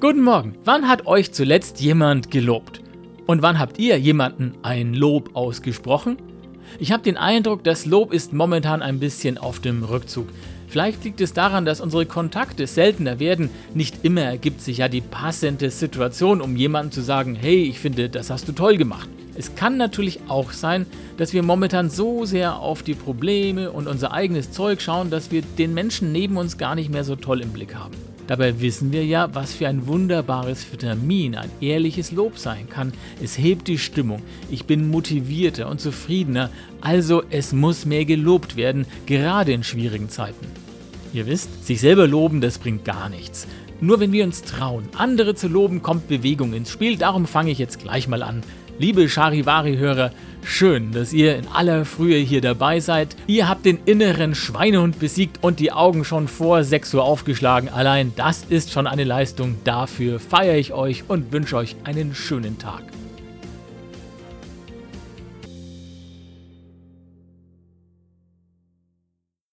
Guten Morgen. Wann hat euch zuletzt jemand gelobt? Und wann habt ihr jemanden ein Lob ausgesprochen? Ich habe den Eindruck, das Lob ist momentan ein bisschen auf dem Rückzug. Vielleicht liegt es daran, dass unsere Kontakte seltener werden. Nicht immer ergibt sich ja die passende Situation, um jemandem zu sagen, hey, ich finde, das hast du toll gemacht. Es kann natürlich auch sein, dass wir momentan so sehr auf die Probleme und unser eigenes Zeug schauen, dass wir den Menschen neben uns gar nicht mehr so toll im Blick haben. Dabei wissen wir ja, was für ein wunderbares Vitamin ein ehrliches Lob sein kann. Es hebt die Stimmung, ich bin motivierter und zufriedener, also es muss mehr gelobt werden, gerade in schwierigen Zeiten. Ihr wisst, sich selber loben, das bringt gar nichts. Nur wenn wir uns trauen, andere zu loben, kommt Bewegung ins Spiel, darum fange ich jetzt gleich mal an. Liebe Charivari-Hörer, schön, dass ihr in aller Frühe hier dabei seid. Ihr habt den inneren Schweinehund besiegt und die Augen schon vor 6 Uhr aufgeschlagen. Allein das ist schon eine Leistung. Dafür feiere ich euch und wünsche euch einen schönen Tag.